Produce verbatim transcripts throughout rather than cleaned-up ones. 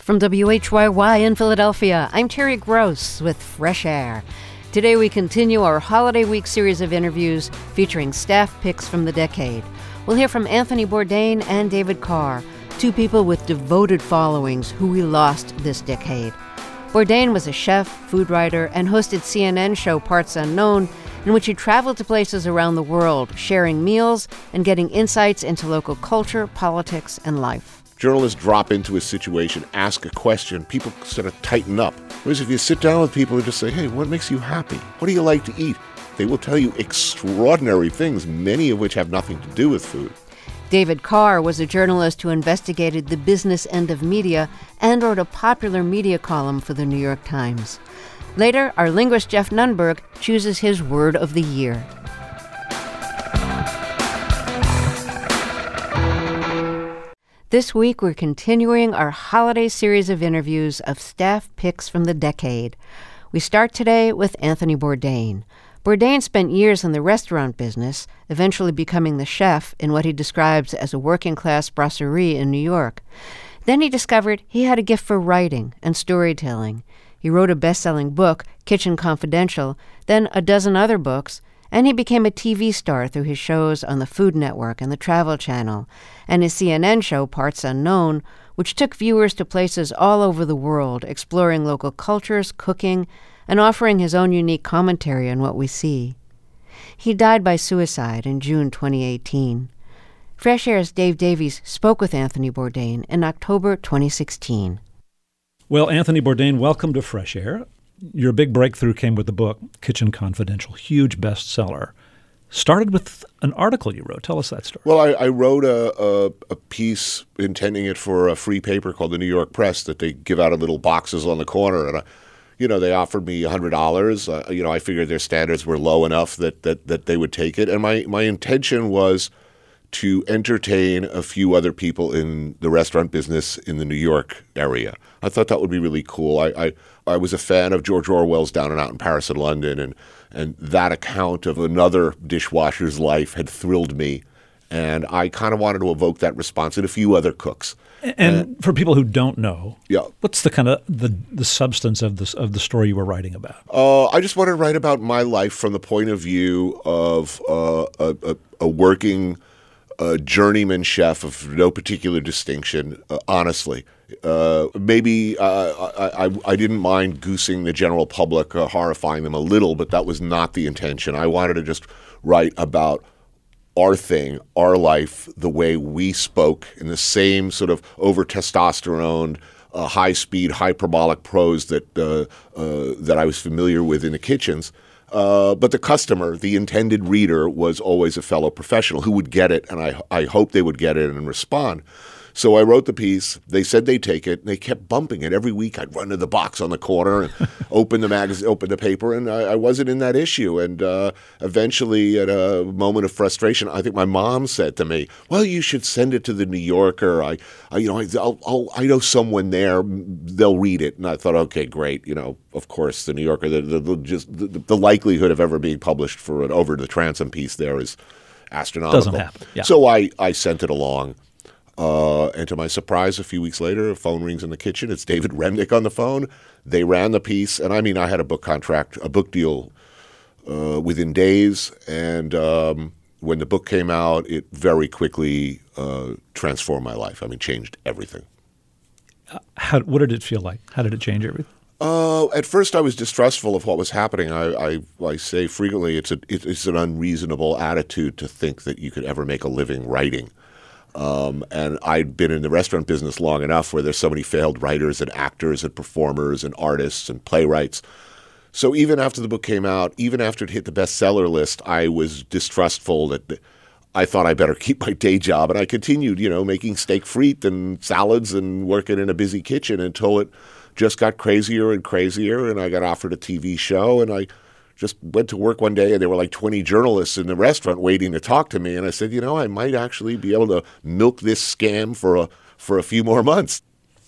From W H Y Y in Philadelphia, I'm Terry Gross with Fresh Air. Today we continue our Holiday Week series of interviews featuring staff picks from the decade. We'll hear from Anthony Bourdain and David Carr, two people with devoted followings who we lost this decade. Bourdain was a chef, food writer, and hosted C N N show Parts Unknown, in which he traveled to places around the world, sharing meals and getting insights into local culture, politics, and life. Journalists drop into a situation, ask a question, people sort of tighten up. Whereas if you sit down with people and just say, hey, what makes you happy? What do you like to eat? They will tell you extraordinary things, many of which have nothing to do with food. David Carr was a journalist who investigated the business end of media and wrote a popular media column for the New York Times. Later, our linguist Jeff Nunberg chooses his word of the year. This week, we're continuing our holiday series of interviews of staff picks from the decade. We start today with Anthony Bourdain. Bourdain spent years in the restaurant business, eventually becoming the chef in what he describes as a working-class brasserie in New York. Then he discovered he had a gift for writing and storytelling. He wrote a best-selling book, Kitchen Confidential, then a dozen other books, and he became a T V star through his shows on the Food Network and the Travel Channel, and his C N N show Parts Unknown, which took viewers to places all over the world, exploring local cultures, cooking, and offering his own unique commentary on what we see. He died by suicide in June twenty eighteen. Fresh Air's Dave Davies spoke with Anthony Bourdain in October twenty sixteen. Well, Anthony Bourdain, welcome to Fresh Air. Your big breakthrough came with the book, Kitchen Confidential, huge bestseller. Started with an article you wrote. Tell us that story. Well, I, I wrote a, a, a piece intending it for a free paper called the New York Press that they give out in little boxes on the corner. And, I, you know, they offered me one hundred dollars. Uh, you know, I figured their standards were low enough that, that, that they would take it. And my, my intention was to entertain a few other people in the restaurant business in the New York area. I thought that would be really cool. I, I, I was a fan of George Orwell's Down and Out in Paris and London, and, and that account of another dishwasher's life had thrilled me. And I kind of wanted to evoke that response in a few other cooks. And, and for people who don't know, yeah. what's the kind of the, the substance of this of the story you were writing about? Uh, I just wanted to write about my life from the point of view of uh, a, a, a working a journeyman chef of no particular distinction, uh, honestly. Uh, maybe uh, I, I, I didn't mind goosing the general public, uh, horrifying them a little, but that was not the intention. I wanted to just write about our thing, our life, the way we spoke in the same sort of over-testosteroned, uh, high-speed, hyperbolic prose that, uh, uh, that I was familiar with in the kitchens. Uh, but the customer, the intended reader, was always a fellow professional who would get it, and I, I hoped they would get it and respond. So I wrote the piece. They said they'd take it. And they kept bumping it. Every week I'd run to the box on the corner and open the magazine, open the paper, and I, I wasn't in that issue. And uh, eventually, at a moment of frustration, I think my mom said to me, well, you should send it to the New Yorker. I, I you know, I, I'll, I'll, I know someone there. They'll read it. And I thought, okay, great. You know, of course, the New Yorker, the, the, the, just the, the likelihood of ever being published for an over the transom piece there is astronomical. Doesn't happen. Yeah. So I, I sent it along. Uh, and to my surprise, a few weeks later, a phone rings in the kitchen. It's David Remnick on the phone. They ran the piece. And I mean, I had a book contract, a book deal uh, within days. And um, when the book came out, it very quickly uh, transformed my life. I mean, changed everything. Uh, how, what did it feel like? How did it change everything? Uh, at first, I was distrustful of what was happening. I, I, I say frequently it's, a, it, it's an unreasonable attitude to think that you could ever make a living writing. Um, and I'd been in the restaurant business long enough where there's so many failed writers and actors and performers and artists and playwrights. So even after the book came out, even after it hit the bestseller list, I was distrustful that I thought I better keep my day job. And I continued, you know, making steak frites and salads and working in a busy kitchen until it just got crazier and crazier. And I got offered a T V show, and I just went to work one day, and there were like twenty journalists in the restaurant waiting to talk to me. And I said, you know, I might actually be able to milk this scam for a for a few more months.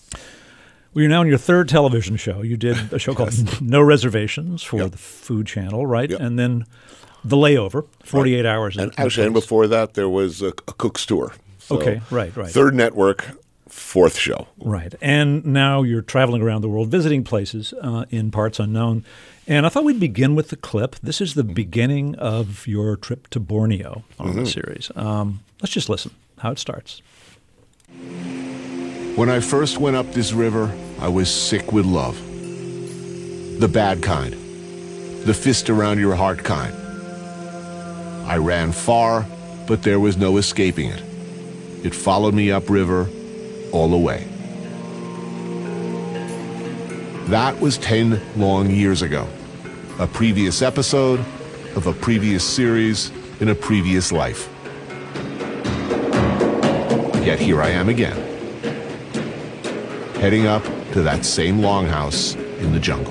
Well, you're now on your third television show. You did a show called Yes. No Reservations for Yep. the Food Channel, right? Yep. And then The Layover, forty-eight Right. hours. And in actually, and place. before that, there was a, a cook's tour. So Okay, right, right. Third Network, fourth show. Right. And now you're traveling around the world, visiting places uh, in parts unknown. And I thought we'd begin with the clip. This is the beginning of your trip to Borneo on mm-hmm. the series. Um, let's just listen how it starts. When I first went up this river, I was sick with love. The bad kind. The fist around your heart kind. I ran far, but there was no escaping it. It followed me upriver all the way. That was ten long years ago. A previous episode of a previous series in a previous life. Yet here I am again, heading up to that same longhouse in the jungle.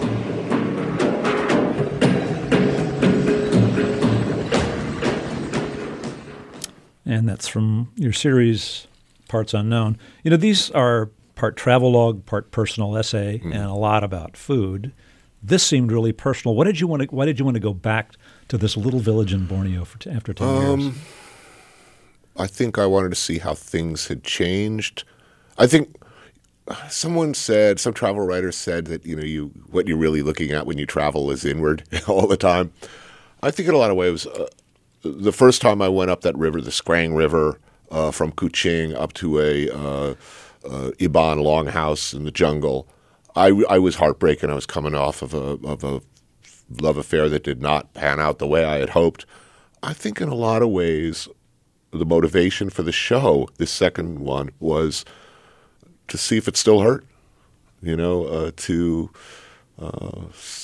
And that's from your series, Parts Unknown. You know, these are part travelogue, part personal essay, mm. and a lot about food. This seemed really personal. What did you want to? Why did you want to go back to this little village in Borneo for t- after ten um, years? I think I wanted to see how things had changed. I think someone said, some travel writer said that you know, you what you're really looking at when you travel is inward all the time. I think in a lot of ways, uh, the first time I went up that river, the Skrang River, uh, from Kuching up to a uh, uh, Iban longhouse in the jungle, I, I was heartbroken. I was coming off of a of a love affair that did not pan out the way I had hoped. I think in a lot of ways, the motivation for the show, this second one, was to see if it still hurt. You know, uh, to uh,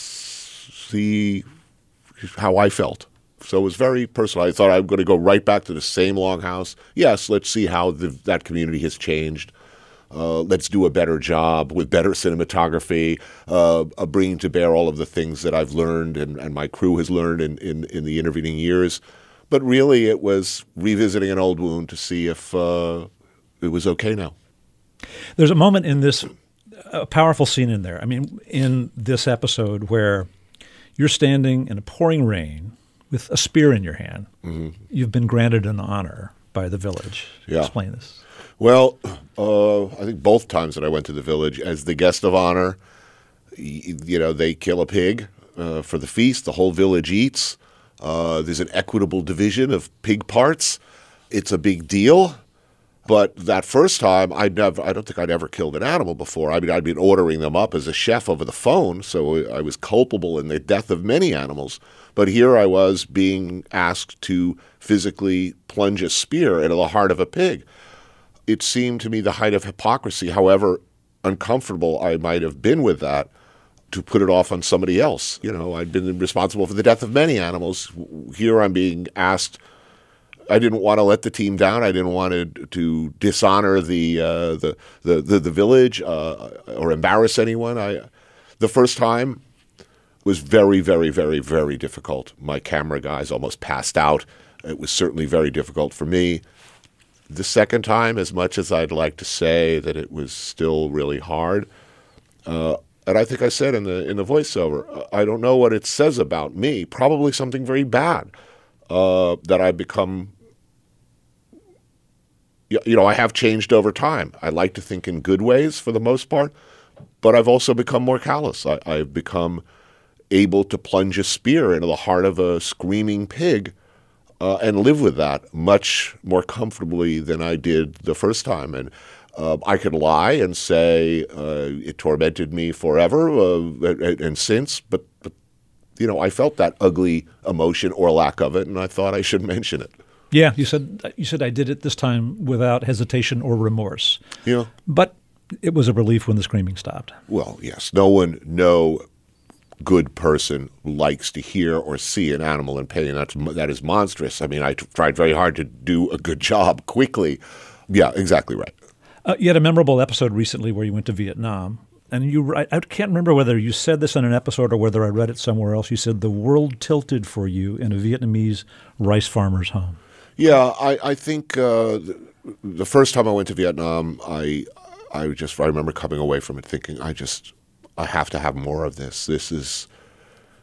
see how I felt. So it was very personal. I thought I was going to go right back to the same longhouse. Yes, let's see how the, that community has changed. Uh, let's do a better job with better cinematography, uh, uh, bringing to bear all of the things that I've learned and, and my crew has learned in, in, in the intervening years. But really it was revisiting an old wound to see if uh, it was okay now. There's a moment in this, a powerful scene in there. I mean, in this episode where you're standing in a pouring rain with a spear in your hand. Mm-hmm. You've been granted an honor by the village. Yeah. Explain this. Well, uh, I think both times that I went to the village as the guest of honor, you, you know, they kill a pig uh, for the feast. The whole village eats. Uh, there's an equitable division of pig parts. It's a big deal. But that first time, I'd never, I don't think I'd ever killed an animal before. I mean, I'd been ordering them up as a chef over the phone, so I was culpable in the death of many animals. But here I was being asked to physically plunge a spear into the heart of a pig. It seemed to me the height of hypocrisy, however uncomfortable I might have been with that, to put it off on somebody else. You know, I'd been responsible for the death of many animals. Here I'm being asked. I didn't want to let the team down. I didn't want to, to dishonor the, uh, the, the the the village uh, or embarrass anyone. I the first time was very, very, very, very difficult. My camera guys almost passed out. It was certainly very difficult for me. The second time, as much as I'd like to say that it was still really hard, uh, and I think I said in the in the voiceover, I don't know what it says about me. Probably something very bad. Uh, that I've become, you know, I have changed over time. I like to think in good ways for the most part, but I've also become more callous. I, I've become able to plunge a spear into the heart of a screaming pig uh, and live with that much more comfortably than I did the first time. And uh, I could lie and say uh, it tormented me forever uh, and, and since, but, but you know, I felt that ugly emotion or lack of it, and I thought I should mention it. Yeah, you said you said I did it this time without hesitation or remorse. Yeah. But it was a relief when the screaming stopped. Well, yes. No one, no good person likes to hear or see an animal in pain. That's, that is monstrous. I mean, I t- tried very hard to do a good job quickly. Yeah, exactly right. Uh, you had a memorable episode recently where you went to Vietnam. And you, I can't remember whether you said this in an episode or whether I read it somewhere else. You said the world tilted for you in a Vietnamese rice farmer's home. Yeah, I, I think uh, the, the first time I went to Vietnam, I I just I remember coming away from it thinking, I just I have to have more of this. This is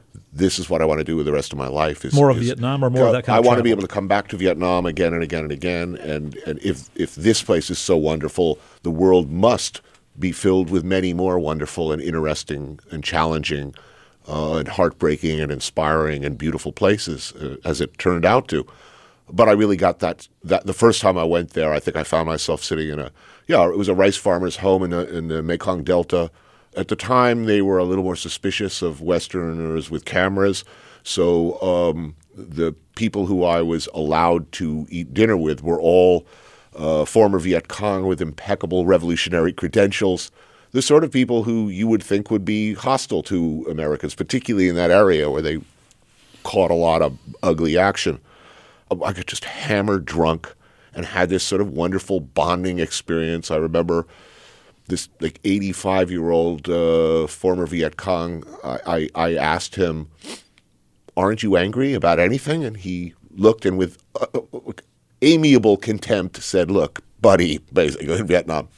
this is what I want to do with the rest of my life. Is, more of is, Vietnam or more of that kind I of want to be travel? able to come back to Vietnam again and again and again. And, and if, if this place is so wonderful, the world must be filled with many more wonderful and interesting and challenging uh, and heartbreaking and inspiring and beautiful places, uh, as it turned out to. But I really got that, that the first time I went there, I think I found myself sitting in a, yeah, it was a rice farmer's home in the, in the Mekong Delta. At the time, they were a little more suspicious of Westerners with cameras. So um, the people who I was allowed to eat dinner with were all uh, former Viet Cong with impeccable revolutionary credentials, the sort of people who you would think would be hostile to Americans, particularly in that area where they caught a lot of ugly action. I got just hammered drunk and had this sort of wonderful bonding experience. I remember this like eighty-five-year-old uh, former Viet Cong, I, I, I asked him, aren't you angry about anything? And he looked and with uh, amiable contempt said, look, buddy, basically in Vietnam,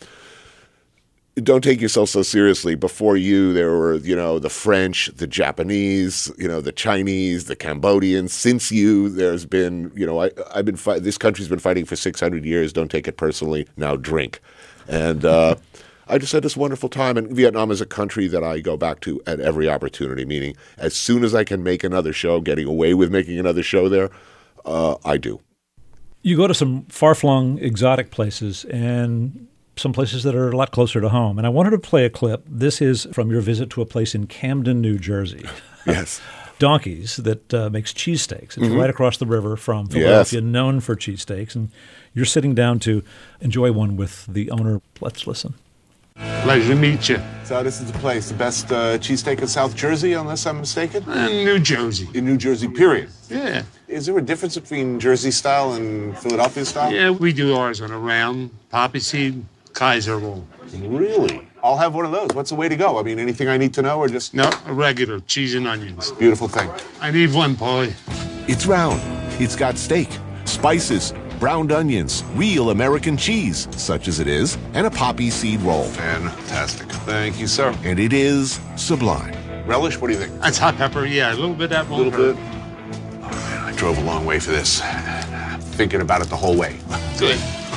don't take yourself so seriously. Before you, there were, you know, the French, the Japanese, you know, the Chinese, the Cambodians. Since you, there's been, you know, I, I've been fi- this country's been fighting for six hundred years. Don't take it personally. Now drink. And uh, I just had this wonderful time. And Vietnam is a country that I go back to at every opportunity, meaning as soon as I can make another show, getting away with making another show there, uh, I do. You go to some far-flung, exotic places and some places that are a lot closer to home. And I wanted to play a clip. This is from your visit to a place in Camden, New Jersey. Yes. Donkeys that uh, makes cheesesteaks. It's mm-hmm. right across the river from Philadelphia, yes. known for cheesesteaks. And you're sitting down to enjoy one with the owner. Let's listen. Pleasure to meet you. So this is the place, the best uh, cheesesteak in South Jersey, unless I'm mistaken? In New Jersey. In New Jersey, period. Yeah. Is there a difference between Jersey style and Philadelphia style? Yeah, we do ours on a round poppy seed Kaiser roll. Really? I'll have one of those. What's the way to go? I mean, anything I need to know or just... No, a regular cheese and onions. Beautiful thing. I need one, Paulie. It's round. It's got steak, spices, browned onions, real American cheese, such as it is, and a poppy seed roll. Fantastic. Thank you, sir. And it is sublime. Relish, what do you think? That's hot pepper, yeah. A little bit that A little bit. Oh, man, I drove a long way for this. Thinking about it the whole way. Good.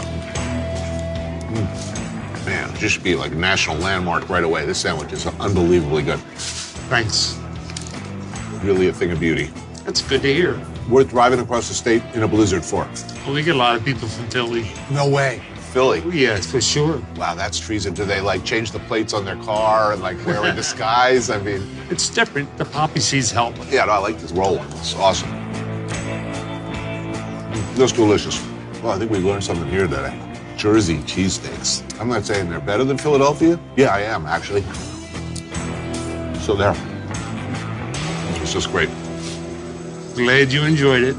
Mm. Man, it just should be like a national landmark right away. This sandwich is unbelievably good. Thanks. Really a thing of beauty. That's good to hear. Worth driving across the state in a blizzard for. Well, we get a lot of people from Philly. No way. Philly? Oh, yeah, for sure. Wow, that's treason. Do they, like, change the plates on their car and, like, wear a disguise? I mean... It's different. The poppy seeds help. Yeah, no, I like this roll one. It's awesome. That's delicious. Well, I think we learned something here today. Jersey cheesesteaks. I'm not saying they're better than Philadelphia. Yeah, I am, actually. So there. It's just great. Glad you enjoyed it.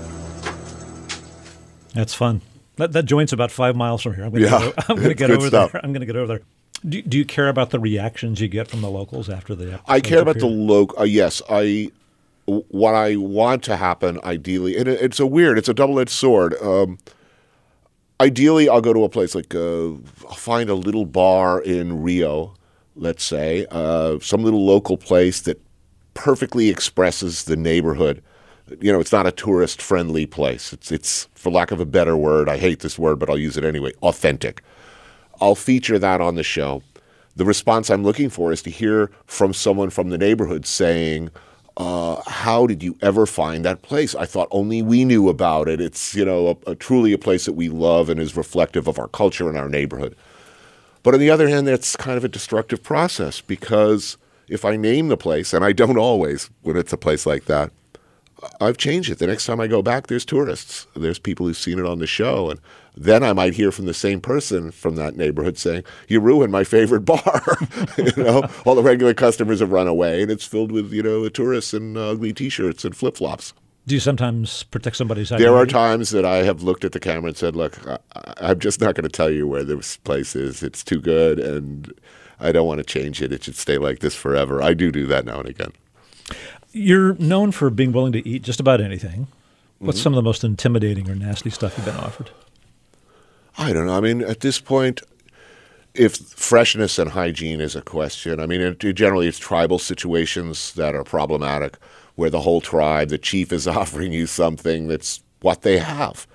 That's fun. That, that joint's about five miles from here. I'm going to Yeah, get, I'm going to get good over stuff. there. I'm going to get over there. Do, do you care about the reactions you get from the locals after the episode? I care about the local. Uh, yes, I. What I want to happen, ideally, and it, it's a weird, it's a double-edged sword. Um, ideally, I'll go to a place like uh, I'll find a little bar in Rio, let's say, uh, some little local place that perfectly expresses the neighborhood. You know, it's not a tourist-friendly place. It's, it's, for lack of a better word, I hate this word, but I'll use it anyway, authentic. I'll feature that on the show. The response I'm looking for is to hear from someone from the neighborhood saying, uh, how did you ever find that place? I thought only we knew about it. It's, you know, a, a, truly a place that we love and is reflective of our culture and our neighborhood. But on the other hand, that's kind of a destructive process because if I name the place, and I don't always when it's a place like that, I've changed it. The next time I go back, there's tourists. There's people who've seen it on the show. And then I might hear from the same person from that neighborhood saying, you ruined my favorite bar. You know, all the regular customers have run away, and it's filled with, you know, tourists in uh, ugly T-shirts and flip-flops. Do you sometimes protect somebody's identity? There are times that I have looked at the camera and said, look, I, I'm just not going to tell you where this place is. It's too good, and I don't want to change it. It should stay like this forever. I do do that now and again. You're known for being willing to eat just about anything. What's mm-hmm. some of the most intimidating or nasty stuff you've been offered? I don't know. I mean, at this point, if freshness and hygiene is a question, I mean, it, generally it's tribal situations that are problematic, where the whole tribe, the chief is offering you something that's what they have.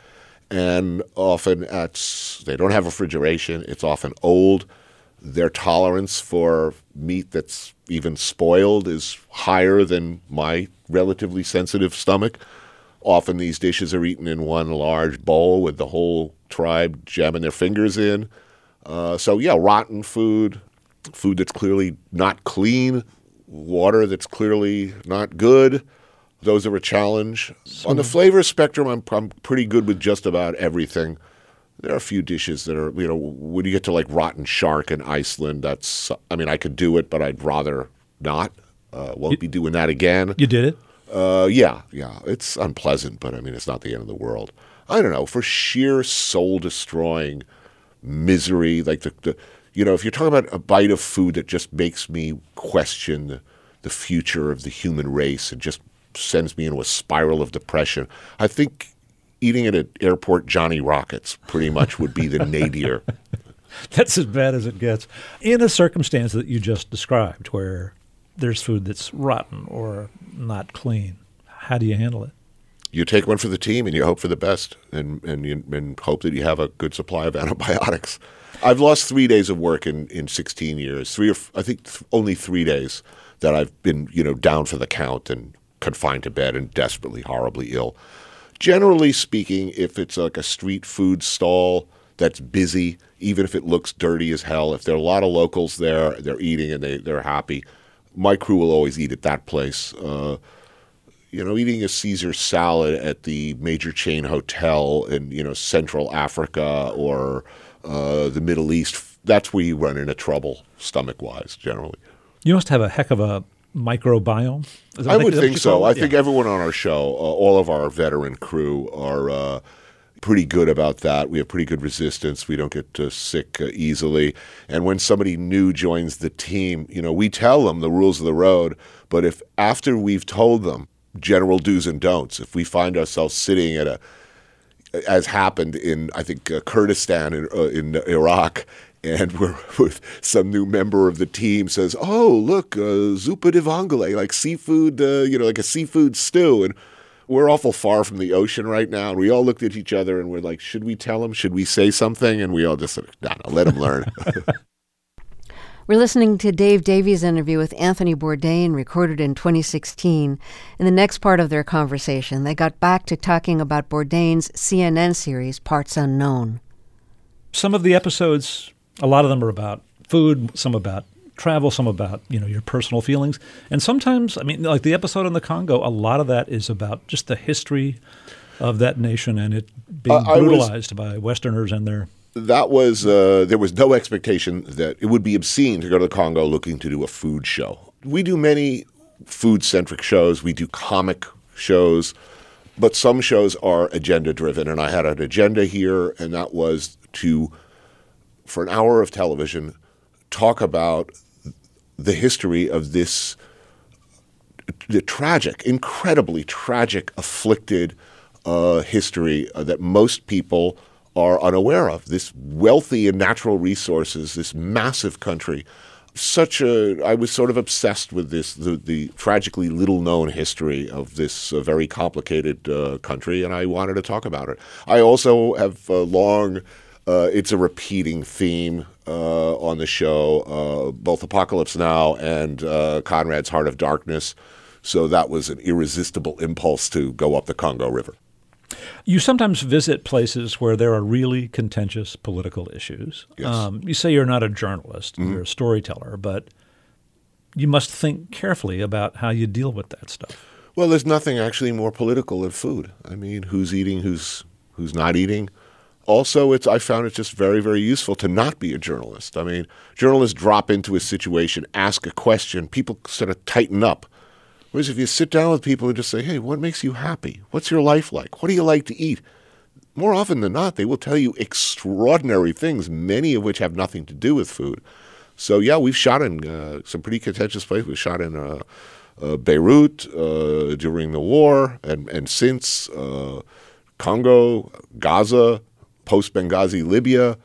And often it's, they don't have refrigeration. It's often old. Their tolerance for meat that's even spoiled is higher than my relatively sensitive stomach. Often these dishes are eaten in one large bowl with the whole tribe jamming their fingers in. Uh, so, yeah, rotten food, food that's clearly not clean, water that's clearly not good. Those are a challenge. So, on the flavor spectrum, I'm, I'm pretty good with just about everything. There are a few dishes that are, you know, when you get to like rotten shark in Iceland, that's, I mean, I could do it, but I'd rather not. Uh, won't you, be doing that again. You did it? Uh, yeah, yeah. It's unpleasant, but I mean, it's not the end of the world. I don't know. For sheer soul-destroying misery, like the, the, you know, if you're talking about a bite of food that just makes me question the, the future of the human race and just sends me into a spiral of depression, I think eating at an airport Johnny Rockets pretty much would be the nadir. That's as bad as it gets. In a circumstance that you just described, where there's food that's rotten or not clean, how do you handle it? You take one for the team and you hope for the best, and and, you, and hope that you have a good supply of antibiotics. I've lost three days of work in, in sixteen years. Three or I think th- only three days that I've been, you know, down for the count and confined to bed and desperately, horribly ill. Generally speaking, if it's like a street food stall that's busy, even if it looks dirty as hell, if there are a lot of locals there, they're eating and they, they're happy, my crew will always eat at that place. Uh, you know, eating a Caesar salad at the major chain hotel in, you know, Central Africa or uh, the Middle East, that's where you run into trouble stomach-wise, generally. You must have a heck of a microbiome. I would think so. I think everyone on our show, uh, all of our veteran crew are uh, pretty good about that. We have pretty good resistance. We don't get uh, sick uh, easily. And when somebody new joins the team, you know, we tell them the rules of the road. But if after we've told them general do's and don'ts, if we find ourselves sitting at a, as happened in, I think, uh, Kurdistan in, uh, in Iraq, and we're with some new member of the team says, "Oh, look, uh, zuppa de vongole, like seafood, uh, you know, like a seafood stew." And we're awful far from the ocean right now. And we all looked at each other and we're like, "Should we tell him? Should we say something?" And we all just said, "No, no, let him learn." We're listening to Dave Davies' interview with Anthony Bourdain, recorded in twenty sixteen. In the next part of their conversation, they got back to talking about Bourdain's C N N series, Parts Unknown. Some of the episodes, a lot of them are about food, some about travel, some about, you know, your personal feelings. And sometimes, I mean, like the episode in the Congo, a lot of that is about just the history of that nation and it being uh, brutalized was, by Westerners and their... That was, uh, there was no expectation that it would be obscene to go to the Congo looking to do a food show. We do many food-centric shows. We do comic shows. But some shows are agenda-driven. And I had an agenda here, and that was to, for an hour of television, talk about the history of this the tragic, incredibly tragic, afflicted uh, history uh, that most people are unaware of. This wealthy in natural resources, this massive country. Such a, I was sort of obsessed with this, the, the tragically little-known history of this uh, very complicated uh, country, and I wanted to talk about it. I also have uh, long, uh, it's a repeating theme uh, on the show, uh, both Apocalypse Now and uh, Conrad's Heart of Darkness, so that was an irresistible impulse to go up the Congo River. You sometimes visit places where there are really contentious political issues. Yes. Um, you say you're not a journalist, mm-hmm. you're a storyteller, but you must think carefully about how you deal with that stuff. Well, there's nothing actually more political than food. I mean, who's eating, who's who's not eating. Also, it's I found it just very, very useful to not be a journalist. I mean, journalists drop into a situation, ask a question, people sort of tighten up. Whereas if you sit down with people and just say, "Hey, what makes you happy? What's your life like? What do you like to eat?" More often than not, they will tell you extraordinary things, many of which have nothing to do with food. So, yeah, we've shot in uh, some pretty contentious places. We've shot in uh, uh, Beirut uh, during the war and, and since, uh, Congo, Gaza, post-Benghazi, Libya.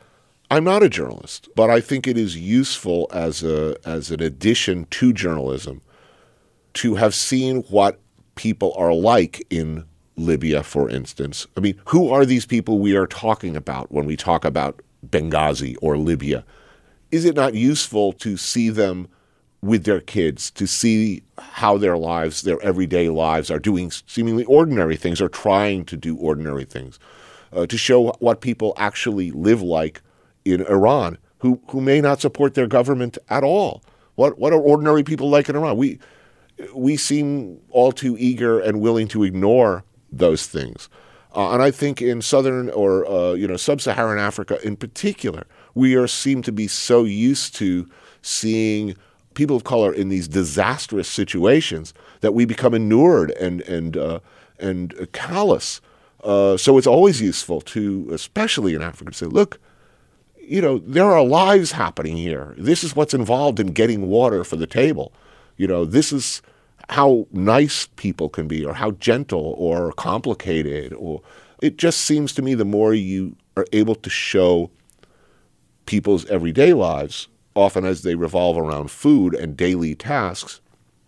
I'm not a journalist, but I think it is useful as a as an addition to journalism to have seen what people are like in Libya, for instance. I mean, who are these people we are talking about when we talk about Benghazi or Libya? Is it not useful to see them with their kids, to see how their lives, their everyday lives, are doing seemingly ordinary things or trying to do ordinary things, uh, to show what people actually live like in Iran, who who may not support their government at all? What what are ordinary people like in Iran? We we seem all too eager and willing to ignore those things. Uh, and I think in southern or uh, you know sub-Saharan Africa in particular, we are seem to be so used to seeing people of color in these disastrous situations that we become inured and and uh, and callous. Uh, so it's always useful to, especially in Africa, to say, look, you know, there are lives happening here. This is what's involved in getting water for the table. You know, this is how nice people can be, or how gentle or complicated. Or it just seems to me the more you are able to show people's everyday lives, often as they revolve around food and daily tasks,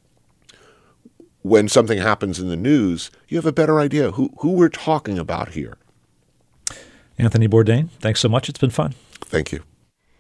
when something happens in the news, you have a better idea who, who we're talking about here. Anthony Bourdain, thanks so much. It's been fun. Thank you.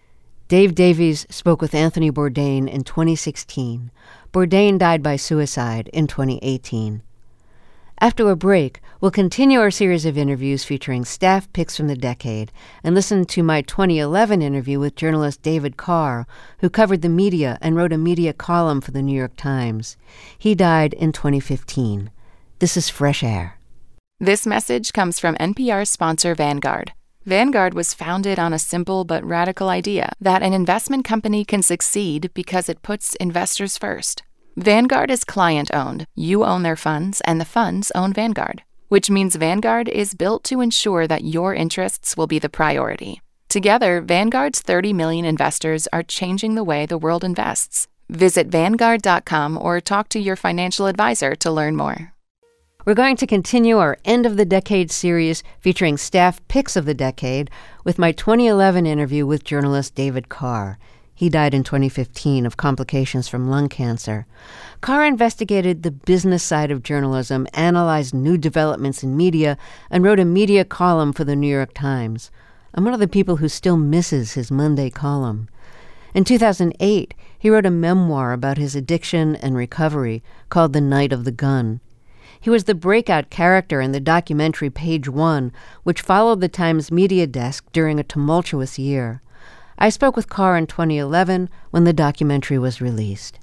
Dave Davies spoke with Anthony Bourdain in twenty sixteen. Bourdain died by suicide in twenty eighteen. After a break, we'll continue our series of interviews featuring staff picks from the decade and listen to my twenty eleven interview with journalist David Carr, who covered the media and wrote a media column for the New York Times. He died in twenty fifteen. This is Fresh Air. This message comes from N P R's sponsor Vanguard. Vanguard was founded on a simple but radical idea that an investment company can succeed because it puts investors first. Vanguard is client-owned. You own their funds, and the funds own Vanguard, which means Vanguard is built to ensure that your interests will be the priority. Together, Vanguard's thirty million investors are changing the way the world invests. Visit Vanguard dot com or talk to your financial advisor to learn more. We're going to continue our End of the Decade series featuring staff picks of the decade with my twenty eleven interview with journalist David Carr. He died in twenty fifteen of complications from lung cancer. Carr investigated the business side of journalism, analyzed new developments in media, and wrote a media column for the New York Times. I'm one of the people who still misses his Monday column. In two thousand eight, he wrote a memoir about his addiction and recovery called The Night of the Gun. He was the breakout character in the documentary Page One, which followed the Times media desk during a tumultuous year. I spoke with Carr in twenty eleven when the documentary was released.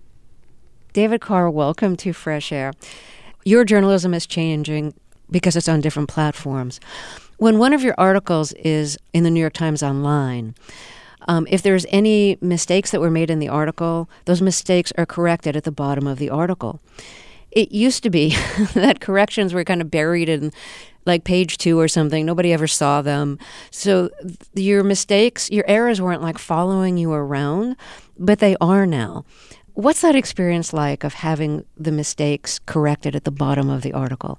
David Carr, welcome to Fresh Air. Your journalism is changing because it's on different platforms. When one of your articles is in the New York Times Online, um, if there's any mistakes that were made in the article, those mistakes are corrected at the bottom of the article. It used to be that corrections were kind of buried in like page two or something. Nobody ever saw them. So your mistakes, your errors weren't like following you around, but they are now. What's that experience like of having the mistakes corrected at the bottom of the article?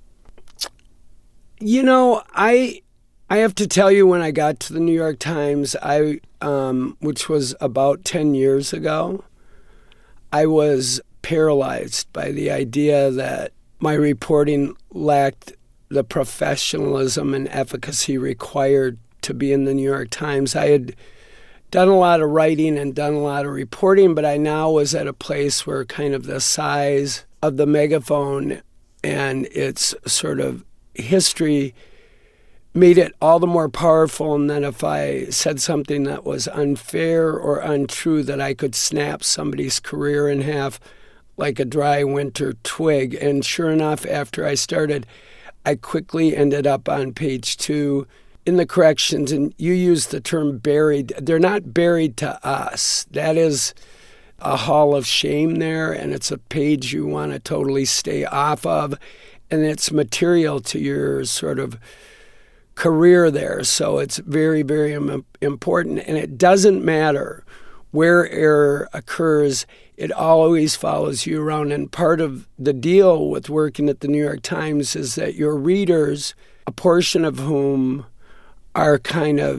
You know, I I have to tell you, when I got to the New York Times, I um, which was about ten years ago, I was paralyzed by the idea that my reporting lacked the professionalism and efficacy required to be in the New York Times. I had done a lot of writing and done a lot of reporting, but I now was at a place where kind of the size of the megaphone and its sort of history made it all the more powerful, and that if I said something that was unfair or untrue, that I could snap somebody's career in half like a dry winter twig. And sure enough, after I started, I quickly ended up on page two in the corrections. And you used the term buried. They're not buried to us. That is a hall of shame there, and it's a page you want to totally stay off of. And it's material to your sort of career there. So it's very, very im- important. And it doesn't matter where error occurs, it always follows you around. And part of the deal with working at the New York Times is that your readers, a portion of whom are kind of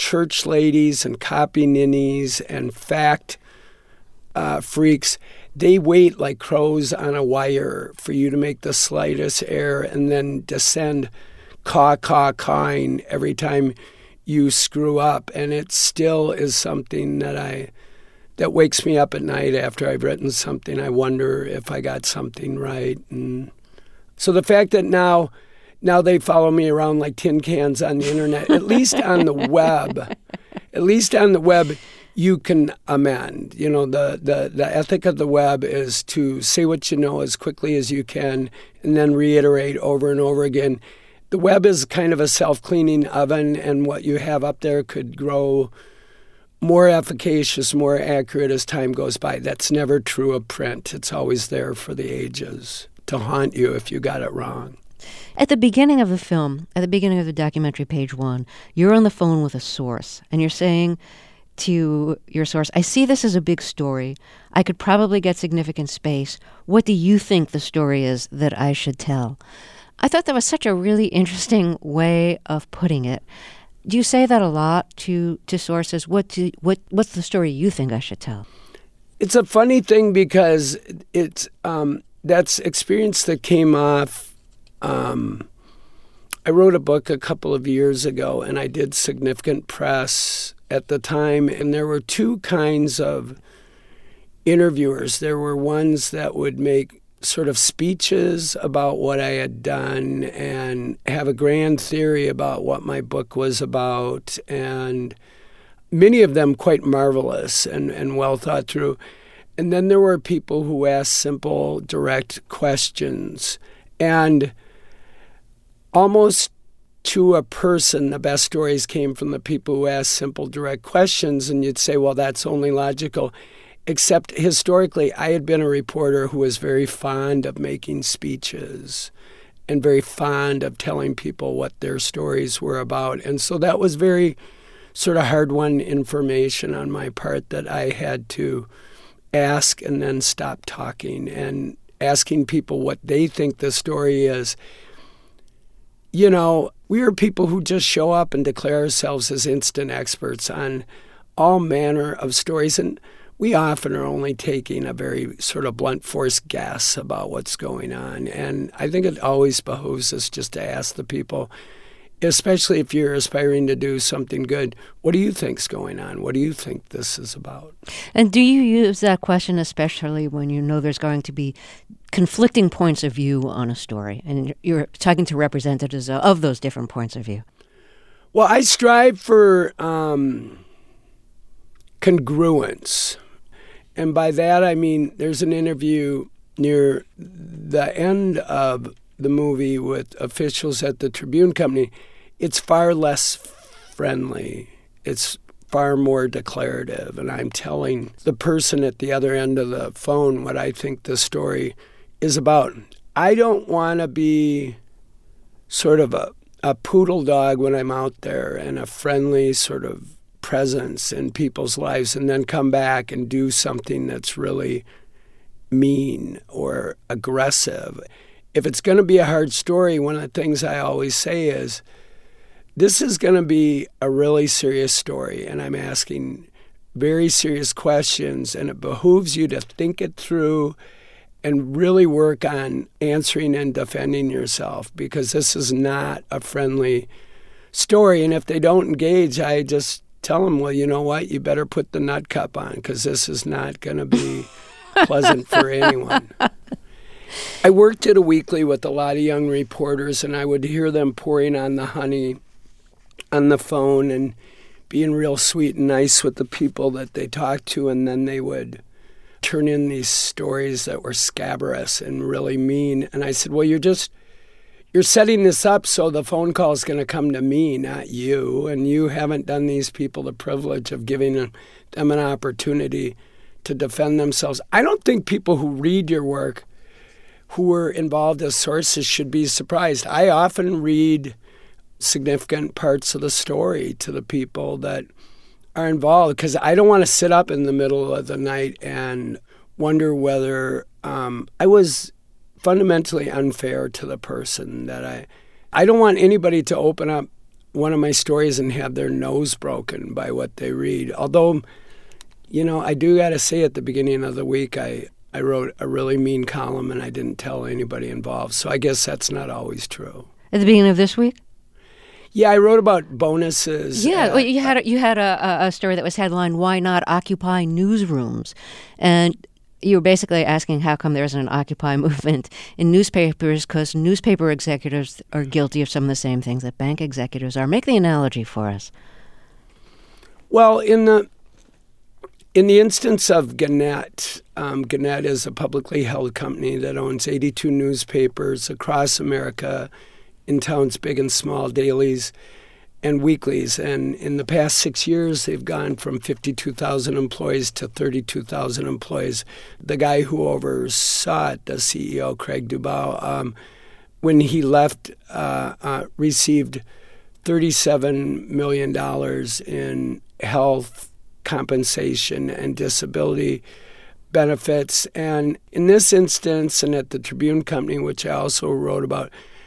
church ladies and copy ninnies and fact uh, freaks, they wait like crows on a wire for you to make the slightest error and then descend caw, caw, cawing every time you screw up. And it still is something that I that wakes me up at night after I've written something. I wonder if I got something right. And so the fact that now now they follow me around like tin cans on the internet, at least on the web, at least on the web, you can amend. You know, the, the, the ethic of the web is to say what you know as quickly as you can and then reiterate over and over again. The web is kind of a self-cleaning oven, and what you have up there could grow more efficacious, more accurate as time goes by. That's never true of print. It's always there for the ages to haunt you if you got it wrong. At the beginning of the film, at the beginning of the documentary, page one, you're on the phone with a source, and you're saying to your source, I see this as a big story. I could probably get significant space. What do you think the story is that I should tell? I thought that was such a really interesting way of putting it. Do you say that a lot to, to sources? What do, what what's the story you think I should tell? It's a funny thing because it's um, that's experience that came off. Um, I wrote a book a couple of years ago, and I did significant press at the time, and there were two kinds of interviewers. There were ones that would make sort of speeches about what I had done and have a grand theory about what my book was about, and many of them quite marvelous and, and well thought through. And then there were people who asked simple, direct questions. And almost to a person, the best stories came from the people who asked simple, direct questions, and you'd say, well, that's only logical. Except historically, I had been a reporter who was very fond of making speeches and very fond of telling people what their stories were about. And so that was very sort of hard-won information on my part that I had to ask and then stop talking and asking people what they think the story is. You know, we are people who just show up and declare ourselves as instant experts on all manner of stories, and we often are only taking a very sort of blunt force guess about what's going on. And I think it always behooves us just to ask the people, especially if you're aspiring to do something good, what do you think's going on? What do you think this is about? And do you use that question especially when you know there's going to be conflicting points of view on a story, and you're talking to representatives of those different points of view? Well, I strive for um, congruence. And by that, I mean, there's an interview near the end of the movie with officials at the Tribune Company. It's far less friendly. It's far more declarative. And I'm telling the person at the other end of the phone what I think the story is about. I don't want to be sort of a, a poodle dog when I'm out there and a friendly sort of presence in people's lives and then come back and do something that's really mean or aggressive. If it's going to be a hard story, one of the things I always say is, this is going to be a really serious story, and I'm asking very serious questions, and it behooves you to think it through and really work on answering and defending yourself, because this is not a friendly story. And if they don't engage, I just tell them, well, you know what, you better put the nut cup on, because this is not going to be pleasant for anyone. I worked at a weekly with a lot of young reporters, and I would hear them pouring on the honey on the phone and being real sweet and nice with the people that they talked to, and then they would turn in these stories that were scabrous and really mean. And I said, well, you're just You're setting this up so the phone call is going to come to me, not you, and you haven't done these people the privilege of giving them an opportunity to defend themselves. I don't think people who read your work, who were involved as sources, should be surprised. I often read significant parts of the story to the people that are involved, because I don't want to sit up in the middle of the night and wonder whether um, I was fundamentally unfair to the person that I I don't want anybody to open up one of my stories and have their nose broken by what they read. Although, you know, I do got to say at the beginning of the week, I, I wrote a really mean column and I didn't tell anybody involved. So I guess that's not always true. At the beginning of this week? Yeah, I wrote about bonuses. Yeah, at, well, you had a, you had a, a story that was headlined, "Why Not Occupy Newsrooms?" And you were basically asking how come there isn't an Occupy movement in newspapers, because newspaper executives are guilty of some of the same things that bank executives are. Make the analogy for us. Well, in the in the instance of Gannett, um, Gannett is a publicly held company that owns eighty-two newspapers across America, in towns big and small, dailies and weeklies. And in the past six years, they've gone from fifty-two thousand employees to thirty-two thousand employees. The guy who oversaw it, the C E O, Craig Dubow, um, when he left, uh, uh, received thirty-seven million dollars in health compensation and disability benefits. And in this instance, and at the Tribune Company, which I also wrote about,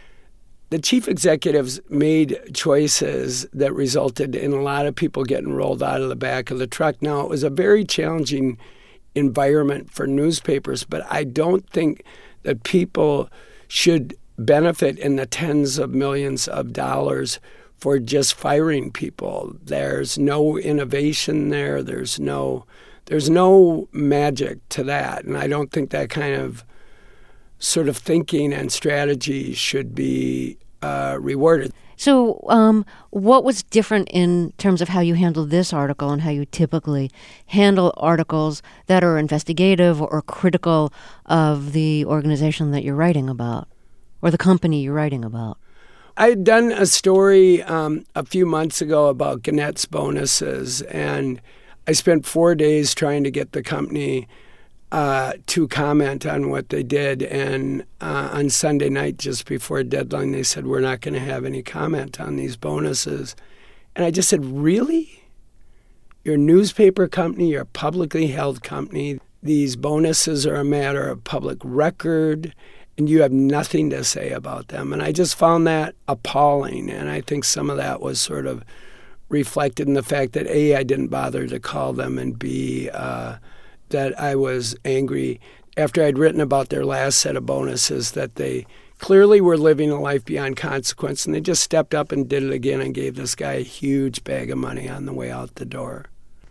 the chief executives made choices that resulted in a lot of people getting rolled out of the back of the truck. Now, it was a very challenging environment for newspapers, but I don't think that people should benefit in the tens of millions of dollars for just firing people. There's no innovation there. There's no, there's no magic to that. And I don't think that kind of sort of thinking and strategy should be uh, rewarded. So um, what was different in terms of how you handled this article and how you typically handle articles that are investigative or critical of the organization that you're writing about or the company you're writing about? I had done a story um, a few months ago about Gannett's bonuses, and I spent four days trying to get the company Uh, to comment on what they did. And uh, on Sunday night, just before deadline, they said, we're not going to have any comment on these bonuses. And I just said, really? You're a newspaper company, you're a publicly held company. These bonuses are a matter of public record, and you have nothing to say about them. And I just found that appalling. And I think some of that was sort of reflected in the fact that, A, I didn't bother to call them, and B, uh, that I was angry after I'd written about their last set of bonuses that they clearly were living a life beyond consequence, and they just stepped up and did it again and gave this guy a huge bag of money on the way out the door.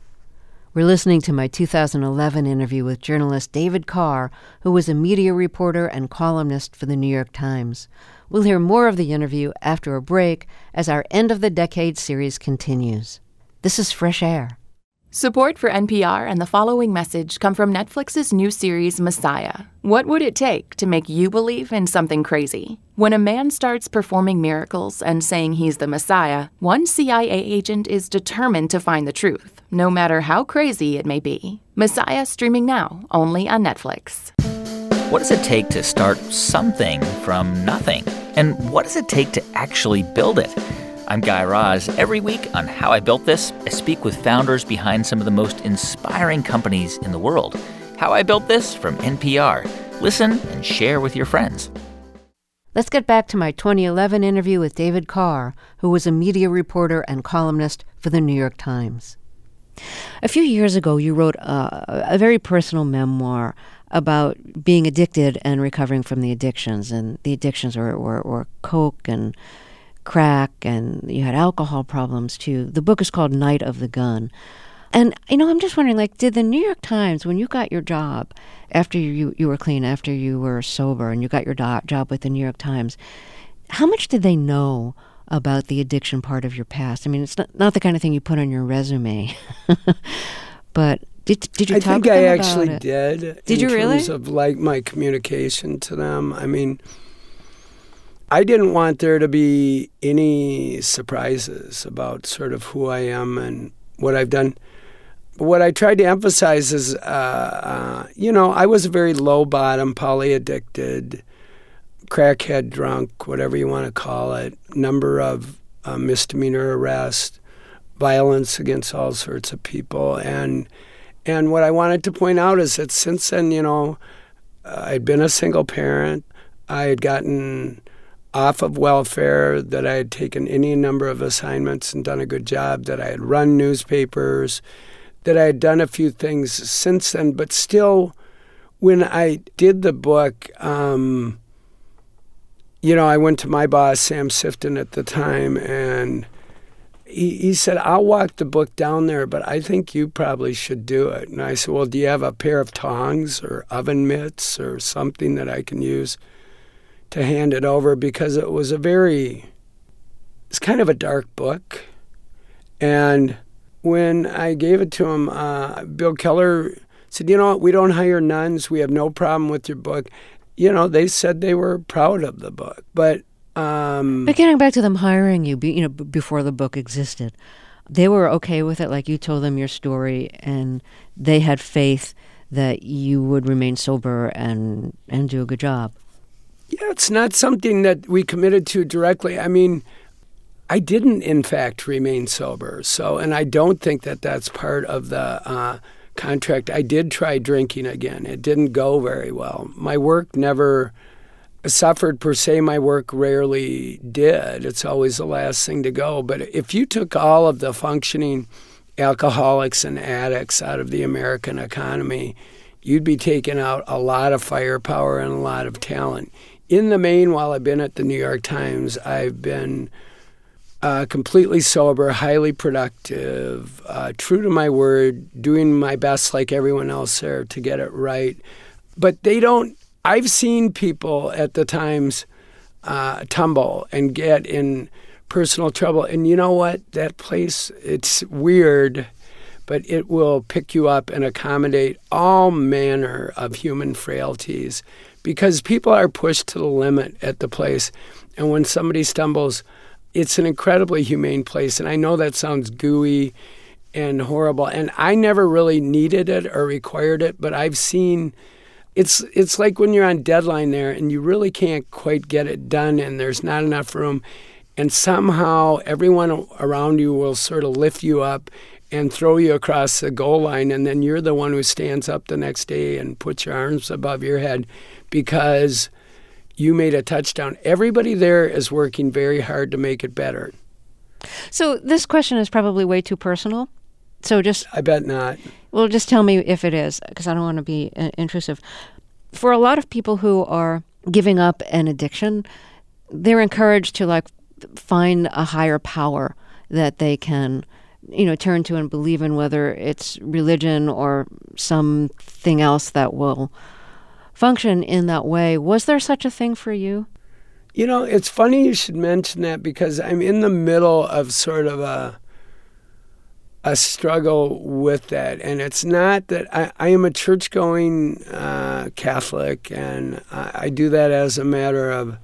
We're listening to my two thousand eleven interview with journalist David Carr, who was a media reporter and columnist for the New York Times. We'll hear more of the interview after a break as our End of the Decade series continues. This is Fresh Air. Support for N P R and the following message come from Netflix's new series, Messiah. What would it take to make you believe in something crazy? When a man starts performing miracles and saying he's the Messiah, one C I A agent is determined to find the truth, no matter how crazy it may be. Messiah streaming now, only on Netflix. What does it take to start something from nothing? And what does it take to actually build it? I'm Guy Raz. Every week on How I Built This, I speak with founders behind some of the most inspiring companies in the world. How I Built This from N P R. Listen and share with your friends. Let's get back to my twenty eleven interview with David Carr, who was a media reporter and columnist for the New York Times. A few years ago, you wrote a, a very personal memoir about being addicted and recovering from the addictions. And the addictions were, were, were coke and crack, and you had alcohol problems too. The book is called Night of the Gun. And, you know, I'm just wondering, like, did the New York Times, when you got your job after you, you were clean, after you were sober, and you got your do- job with the New York Times, how much did they know about the addiction part of your past? I mean, it's not, not the kind of thing you put on your resume. But did did you I talk think to them I about actually it? did. Did you really? In terms of, like, my communication to them. I mean, I didn't want there to be any surprises about sort of who I am and what I've done. But what I tried to emphasize is, uh, uh, you know, I was a very low-bottom, poly-addicted, crackhead drunk, whatever you want to call it, number of uh, misdemeanor arrests, violence against all sorts of people. And and what I wanted to point out is that since then, you know, I'd been a single parent. I had gotten off of welfare, that I had taken any number of assignments and done a good job, that I had run newspapers, that I had done a few things since then. But still, when I did the book, um, you know, I went to my boss, Sam Sifton, at the time, and he, he said, I'll walk the book down there, but I think you probably should do it. And I said, well, do you have a pair of tongs or oven mitts or something that I can use to hand it over? Because it was a very, it's kind of a dark book. And when I gave it to him, uh, Bill Keller said, you know what, we don't hire nuns. We have no problem with your book. You know, they said they were proud of the book. But um, but getting back to them hiring you, you know, b- before the book existed, they were okay with it? Like, you told them your story, and they had faith that you would remain sober and and do a good job. Yeah, it's not something that we committed to directly. I mean, I didn't, in fact, remain sober. So, and I don't think that that's part of the uh, contract. I did try drinking again. It didn't go very well. My work never suffered per se. My work rarely did. It's always the last thing to go. But if you took all of the functioning alcoholics and addicts out of the American economy, you'd be taking out a lot of firepower and a lot of talent. In the main, while I've been at the New York Times, I've been uh, completely sober, highly productive, uh, true to my word, doing my best like everyone else there to get it right. But they don't, I've seen people at the Times uh, tumble and get in personal trouble. And you know what? That place, it's weird, but it will pick you up and accommodate all manner of human frailties, because people are pushed to the limit at the place. And when somebody stumbles, it's an incredibly humane place. And I know that sounds gooey and horrible, and I never really needed it or required it, but I've seen, it's it's like when you're on deadline there and you really can't quite get it done and there's not enough room, and somehow everyone around you will sort of lift you up and throw you across the goal line, and then you're the one who stands up the next day and puts your arms above your head because you made a touchdown. Everybody there is working very hard to make it better. So this question is probably way too personal. So just... I bet not. Well, just tell me if it is, because I don't want to be uh, intrusive. For a lot of people who are giving up an addiction, they're encouraged to, like, find a higher power that they can, you know, turn to and believe in, whether it's religion or something else that will function in that way. Was there such a thing for you? You know, it's funny you should mention that, because I'm in the middle of sort of a a struggle with that. And it's not that I, I am a church-going uh, Catholic, and I, I do that as a matter of,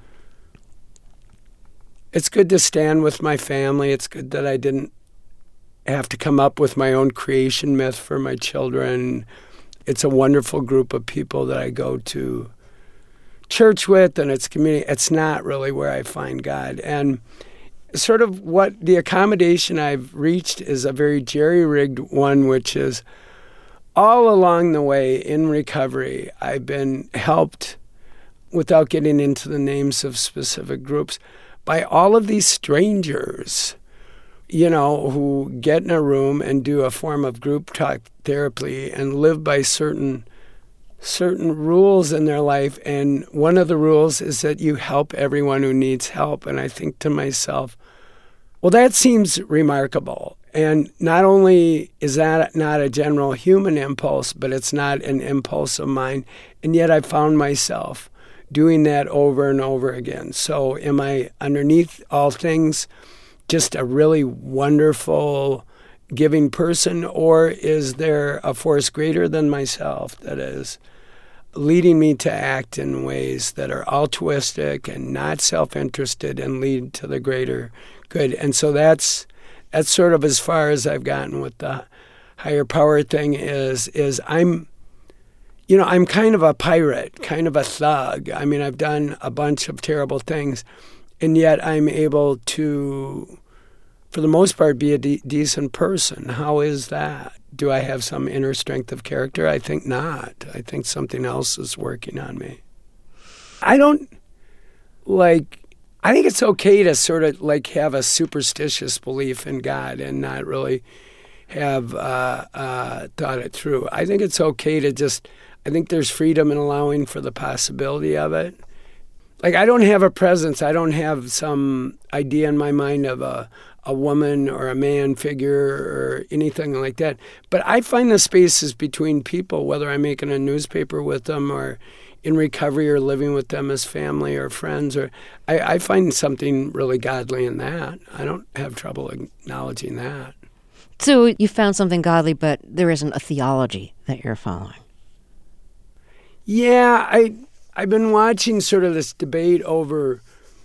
it's good to stand with my family. It's good that I didn't have to come up with my own creation myth for my children. It's a wonderful group of people that I go to church with, and it's community. It's not really where I find God. And sort of what the accommodation I've reached is a very jerry-rigged one, which is all along the way in recovery, I've been helped, without getting into the names of specific groups, by all of these strangers, you know, who get in a room and do a form of group talk therapy and live by certain certain rules in their life. And one of the rules is that you help everyone who needs help. And I think to myself, well, that seems remarkable. And not only is that not a general human impulse, but it's not an impulse of mine. And yet I found myself doing that over and over again. So am I, underneath all things, just a really wonderful, giving person, or is there a force greater than myself that is leading me to act in ways that are altruistic and not self-interested and lead to the greater good? And so that's that's sort of as far as I've gotten with the higher power thing. Is is I'm, you know, I'm kind of a pirate, kind of a thug. I mean, I've done a bunch of terrible things, and yet I'm able to, for the most part, be a de- decent person. How is that? Do I have some inner strength of character? I think not. I think something else is working on me. I don't, like, I think it's okay to sort of like have a superstitious belief in God and not really have uh, uh, thought it through. I think it's okay to just, I think there's freedom in allowing for the possibility of it. Like, I don't have a presence. I don't have some idea in my mind of a, a woman or a man figure or anything like that. But I find the spaces between people, whether I'm making a newspaper with them or in recovery or living with them as family or friends, or I, I find something really godly in that. I don't have trouble acknowledging that. So you found something godly, but there isn't a theology that you're following. Yeah, I, I've been watching sort of this debate over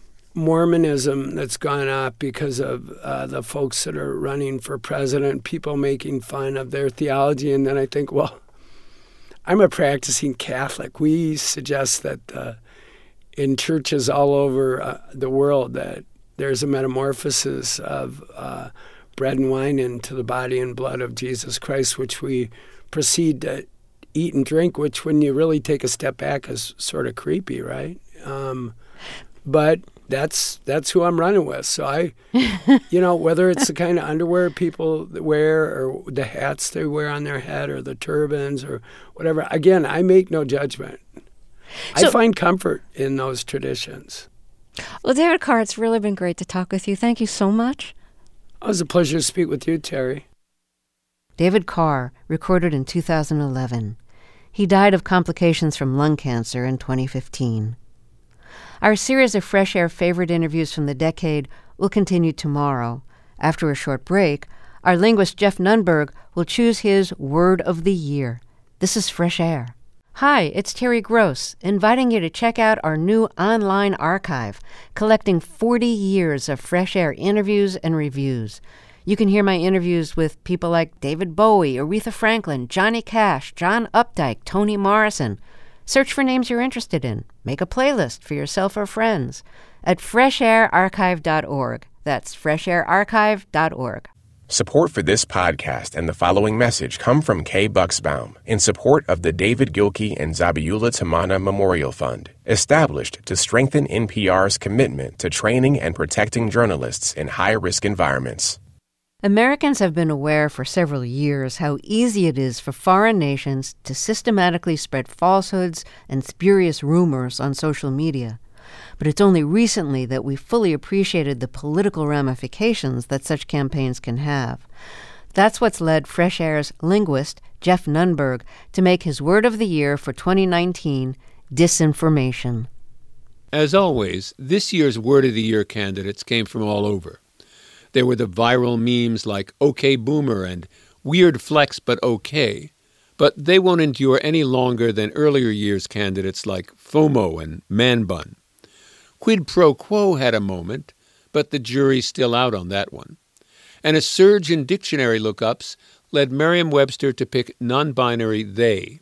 Mormonism that's gone up because of uh, the folks that are running for president, people making fun of their theology. And then I think, well, I'm a practicing Catholic. We suggest that uh, in churches all over uh, the world that there's a metamorphosis of uh, bread and wine into the body and blood of Jesus Christ, which we proceed to eat and drink, which when you really take a step back is sort of creepy, right? Um, but that's that's who I'm running with. So I, you know, whether it's the kind of underwear people wear or the hats they wear on their head or the turbans or whatever, again, I make no judgment. So, I find comfort in those traditions. Well, David Carr, it's really been great to talk with you. Thank you so much. It was a pleasure to speak with you, Terry. David Carr, recorded in two thousand eleven. He died of complications from lung cancer in twenty fifteen. Our series of Fresh Air favorite interviews from the decade will continue tomorrow. After a short break, our linguist Jeff Nunberg will choose his Word of the Year. This is Fresh Air. Hi, it's Terry Gross, inviting you to check out our new online archive, collecting forty years of Fresh Air interviews and reviews. You can hear my interviews with people like David Bowie, Aretha Franklin, Johnny Cash, John Updike, Toni Morrison. Search for names you're interested in. Make a playlist for yourself or friends at fresh air archive dot org. That's fresh air archive dot org. Support for this podcast and the following message come from Kay Bucksbaum in support of the David Gilkey and Zabiula Tamana Memorial Fund, established to strengthen N P R's commitment to training and protecting journalists in high-risk environments. Americans have been aware for several years how easy it is for foreign nations to systematically spread falsehoods and spurious rumors on social media. But it's only recently that we fully appreciated the political ramifications that such campaigns can have. That's what's led Fresh Air's linguist, Jeff Nunberg, to make his Word of the Year for twenty nineteen, disinformation. As always, this year's Word of the Year candidates came from all over. There were the viral memes like OK Boomer and Weird Flex but OK, but they won't endure any longer than earlier years' candidates like FOMO and Man Bun. Quid Pro Quo had a moment, but the jury's still out on that one. And a surge in dictionary lookups led Merriam-Webster to pick non-binary they.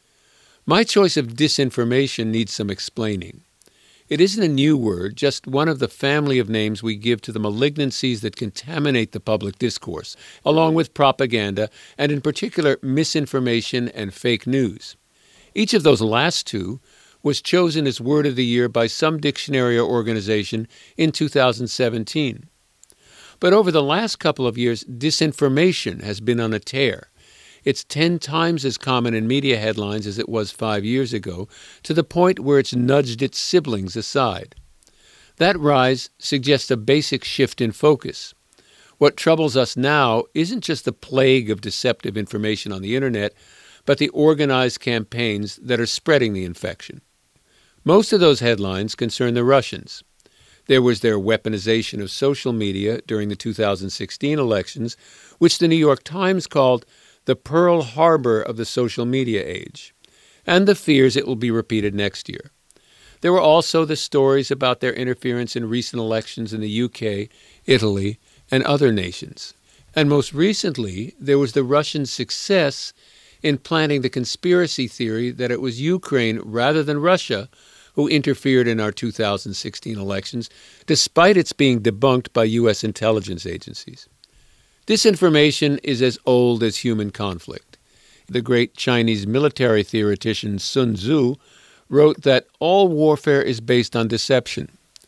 My choice of disinformation needs some explaining. It isn't a new word, just one of the family of names we give to the malignancies that contaminate the public discourse, along with propaganda, and in particular misinformation and fake news. Each of those last two was chosen as Word of the Year by some dictionary or organization in two thousand seventeen. But over the last couple of years, disinformation has been on a tear. It's ten times as common in media headlines as it was five years ago, to the point where it's nudged its siblings aside. That rise suggests a basic shift in focus. What troubles us now isn't just the plague of deceptive information on the internet, but the organized campaigns that are spreading the infection. Most of those headlines concern the Russians. There was their weaponization of social media during the two thousand sixteen elections, which the New York Times called the Pearl Harbor of the social media age, and the fears it will be repeated next year. There were also the stories about their interference in recent elections in the U K, Italy, and other nations. And most recently, there was the Russian success in planting the conspiracy theory that it was Ukraine rather than Russia who interfered in our two thousand sixteen elections, despite its being debunked by U S intelligence agencies. Disinformation is as old as human conflict. The great Chinese military theoretician Sun Tzu wrote that all warfare is based on deception.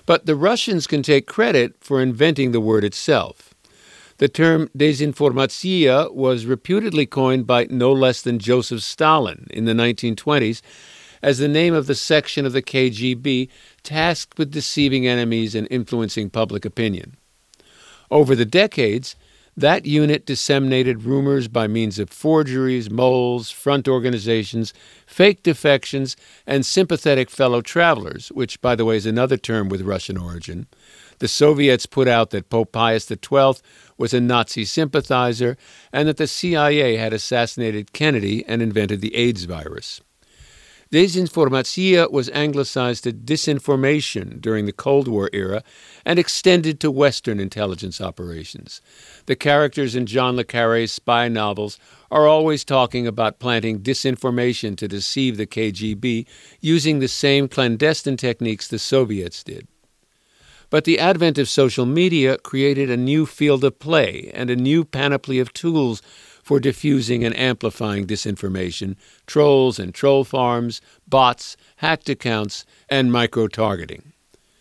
But the Russians can take credit for inventing the word itself. The term desinformatsiya was reputedly coined by no less than Joseph Stalin in the nineteen twenties as the name of the section of the K G B tasked with deceiving enemies and influencing public opinion. Over the decades, that unit disseminated rumors by means of forgeries, moles, front organizations, fake defections, and sympathetic fellow travelers, which, by the way, is another term with Russian origin. The Soviets put out that Pope Pius the twelfth was a Nazi sympathizer and that the C I A had assassinated Kennedy and invented the AIDS virus. Desinformatsiya was anglicized to disinformation during the Cold War era and extended to Western intelligence operations. The characters in John le Carré's spy novels are always talking about planting disinformation to deceive the K G B using the same clandestine techniques the Soviets did. But the advent of social media created a new field of play and a new panoply of tools for diffusing and amplifying disinformation: trolls and troll farms, bots, hacked accounts, and micro-targeting.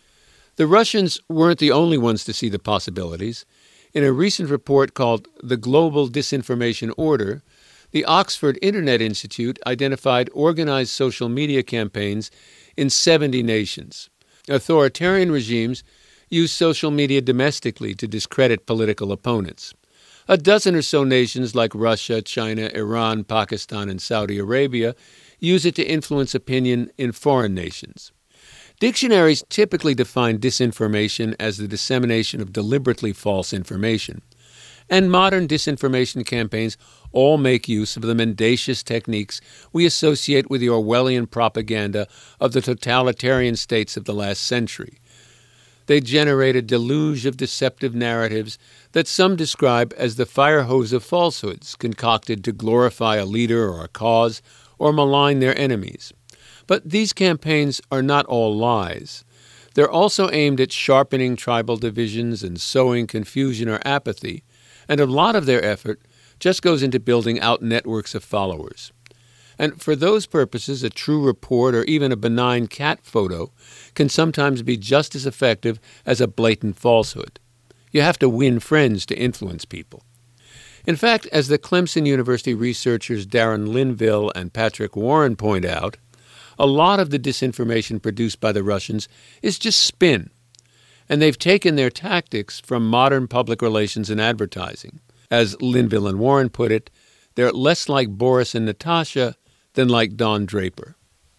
The Russians weren't the only ones to see the possibilities. In a recent report called The Global Disinformation Order, the Oxford Internet Institute identified organized social media campaigns in seventy nations. Authoritarian regimes use social media domestically to discredit political opponents. A dozen or so nations like Russia, China, Iran, Pakistan, and Saudi Arabia use it to influence opinion in foreign nations. Dictionaries typically define disinformation as the dissemination of deliberately false information. And modern disinformation campaigns all make use of the mendacious techniques we associate with the Orwellian propaganda of the totalitarian states of the last century. They generate a deluge of deceptive narratives that some describe as the fire hose of falsehoods concocted to glorify a leader or a cause or malign their enemies. But these campaigns are not all lies. They're also aimed at sharpening tribal divisions and sowing confusion or apathy, and a lot of their effort just goes into building out networks of followers. And for those purposes, a true report or even a benign cat photo can sometimes be just as effective as a blatant falsehood. You have to win friends to influence people. In fact, as the Clemson University researchers Darren Linville and Patrick Warren point out, a lot of the disinformation produced by the Russians is just spin, and they've taken their tactics from modern public relations and advertising. As Linville and Warren put it, they're less like Boris and Natasha than like Don Draper.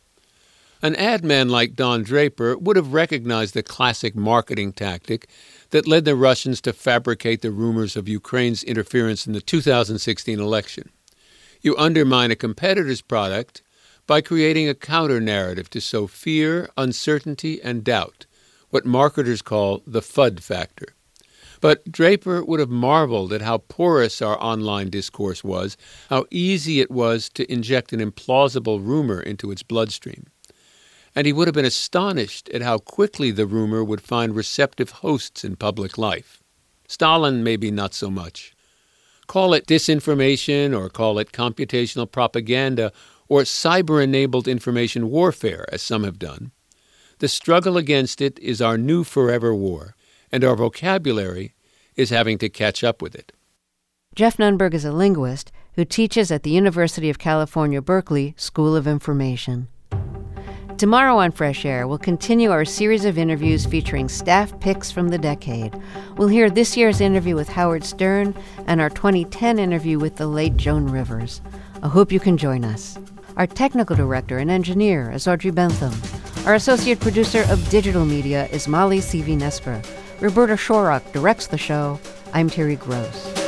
An ad man like Don Draper would have recognized the classic marketing tactic that led the Russians to fabricate the rumors of Ukraine's interference in the two thousand sixteen election. You undermine a competitor's product by creating a counter-narrative to sow fear, uncertainty, and doubt, what marketers call the F U D factor. But Draper would have marveled at how porous our online discourse was, how easy it was to inject an implausible rumor into its bloodstream. And he would have been astonished at how quickly the rumor would find receptive hosts in public life. Stalin, maybe not so much. Call it disinformation, or call it computational propaganda, or cyber-enabled information warfare, as some have done. The struggle against it is our new forever war, and our vocabulary is having to catch up with it. Jeff Nunberg is a linguist who teaches at the University of California, Berkeley School of Information. Tomorrow on Fresh Air, we'll continue our series of interviews featuring staff picks from the decade. We'll hear this year's interview with Howard Stern and our twenty ten interview with the late Joan Rivers. I hope you can join us. Our technical director and engineer is Audrey Bentham. Our associate producer of digital media is Molly C V Nesper. Roberta Shorrock directs the show. I'm Terry Gross.